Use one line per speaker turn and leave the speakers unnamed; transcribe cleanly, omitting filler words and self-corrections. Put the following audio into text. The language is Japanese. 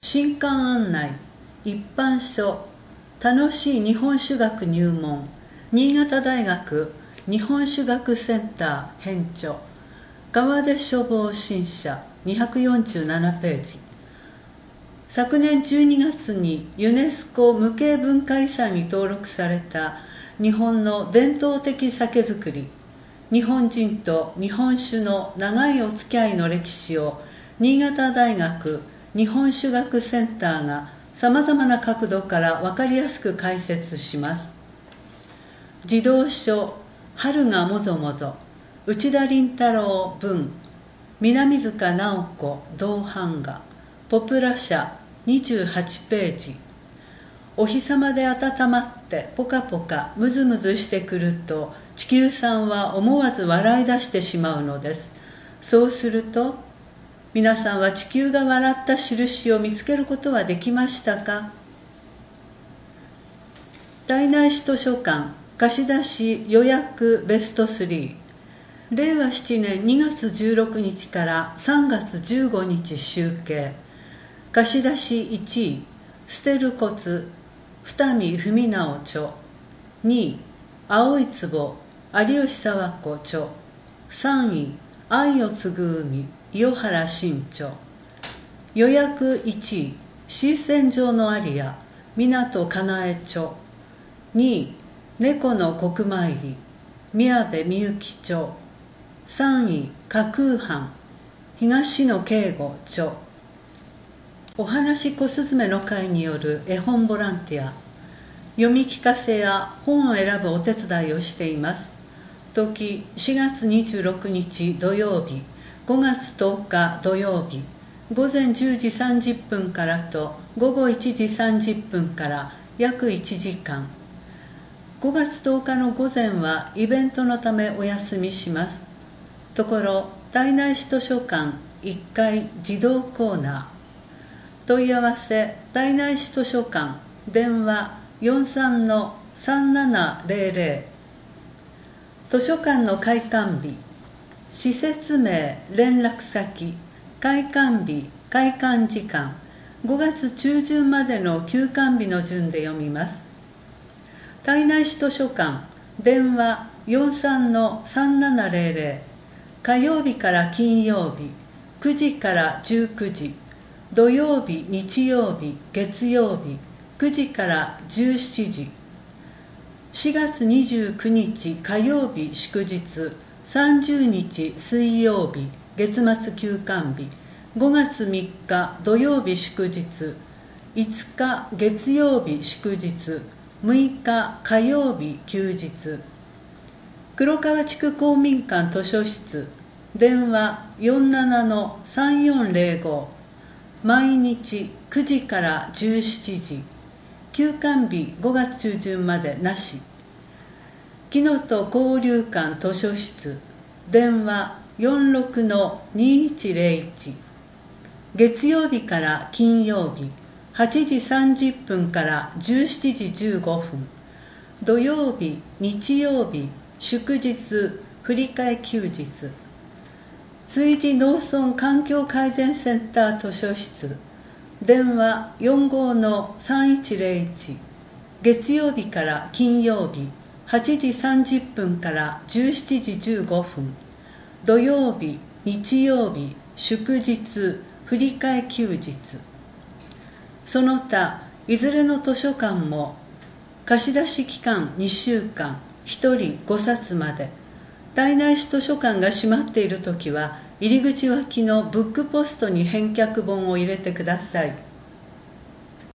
新刊案内、一般書、楽しい日本酒学入門、新潟大学日本酒学センター編著、川出書房新社247ページ。昨年12月にユネスコ無形文化遺産に登録された日本の伝統的酒造り、日本人と日本酒の長いお付き合いの歴史を新潟大学日本酒学センターがさまざまな角度から分かりやすく解説します。児童書春がもぞもぞ、内田倫太郎文、南塚直子同版画、ポプラ社28ページ。お日様で温まってポカポカムズムズしてくると、地球さんは思わず笑い出してしまうのです。そうすると、皆さんは地球が笑った印を見つけることはできましたか？大内市図書館貸し出し予約ベスト3、令和7年2月16日から3月15日集計。貸し出し1位、捨てるコツ、二見文直著。2位、青い壺、有吉佐和子著。3位、愛を継ぐ海、伊予原新著。予約1位、シーセン上のアリア、湊かなえ著。2位、猫の国参り、宮部みゆき著。3位、架空藩、東野圭吾著。お話小すずめの会による絵本ボランティア、読み聞かせや本を選ぶお手伝いをしています。時4月26日土曜日、5月10日土曜日、午前10時30分からと午後1時30分から約1時間。5月10日の午前はイベントのためお休みします。ところ、大内市図書館1階児童コーナー。問い合わせ、大内市図書館、電話 43-3700。図書館の開館日、施設名、連絡先、開館日、開館時間、5月中旬までの休館日の順で読みます。大内市図書館、電話 43-3700。火曜日から金曜日、9時から19時。土曜日、日曜日、月曜日、9時から17時。4月29日火曜日祝日、30日水曜日、月末休館日、5月3日土曜日祝日、5日月曜日祝日、6日火曜日休日。黒川地区公民館図書室、電話 47-3405。毎日9時から17時。休館日5月中旬までなし。木のと交流館図書室、電話 46-2101。月曜日から金曜日、8時30分から17時15分。土曜日、日曜日、祝日、振り替え休日。築地農村環境改善センター図書室、電話 45-3101。月曜日から金曜日、8時30分から17時15分。土曜日、日曜日、祝日、振り替え休日。その他、いずれの図書館も貸し出し期間2週間、1人5冊まで。大内市図書館が閉まっているときは、入り口脇のブックポストに返却本を入れてください。